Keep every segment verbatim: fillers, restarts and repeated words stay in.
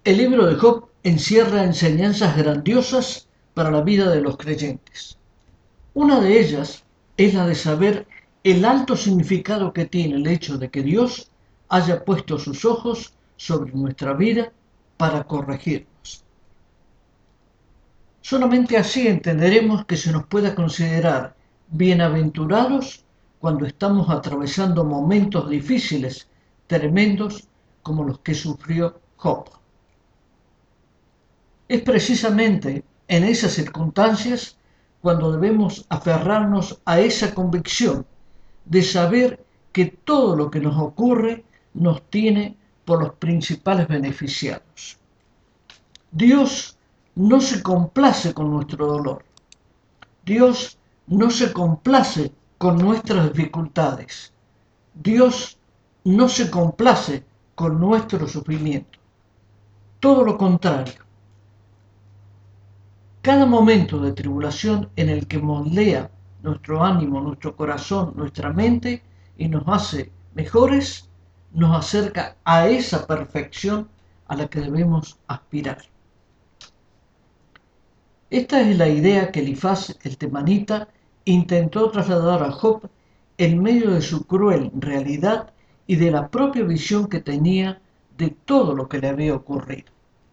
El libro de Job encierra enseñanzas grandiosas para la vida de los creyentes. Una de ellas es la de saber el alto significado que tiene el hecho de que Dios haya puesto sus ojos sobre nuestra vida para corregirnos. Solamente así entenderemos que se nos pueda considerar bienaventurados cuando estamos atravesando momentos difíciles, tremendos, como los que sufrió Job. Es precisamente en esas circunstancias cuando debemos aferrarnos a esa convicción de saber que todo lo que nos ocurre nos tiene por los principales beneficiados. Dios no se complace con nuestro dolor. Dios no se complace con nuestras dificultades. Dios no se complace con nuestro sufrimiento. Todo lo contrario. Cada momento de tribulación en el que moldea nuestro ánimo, nuestro corazón, nuestra mente y nos hace mejores, nos acerca a esa perfección a la que debemos aspirar. Esta es la idea que Elifaz el temanita intentó trasladar a Job en medio de su cruel realidad y de la propia visión que tenía de todo lo que le había ocurrido.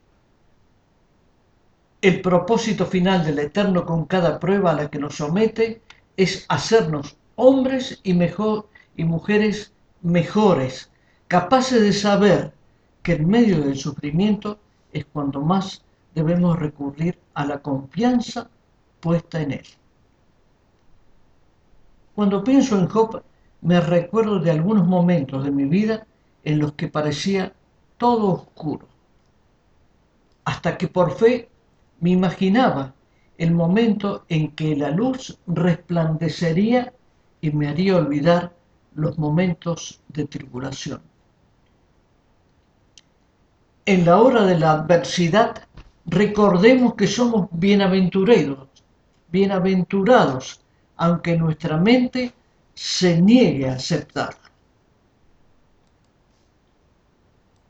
El propósito final del Eterno con cada prueba a la que nos somete es hacernos hombres y, mejor, y mujeres mejores, capaces de saber que en medio del sufrimiento es cuando más debemos recurrir a la confianza puesta en Él. Cuando pienso en Job, me recuerdo de algunos momentos de mi vida en los que parecía todo oscuro, hasta que por fe me imaginaba el momento en que la luz resplandecería y me haría olvidar los momentos de tribulación. En la hora de la adversidad, recordemos que somos bienaventurados, bienaventurados, aunque nuestra mente se niegue a aceptarlo.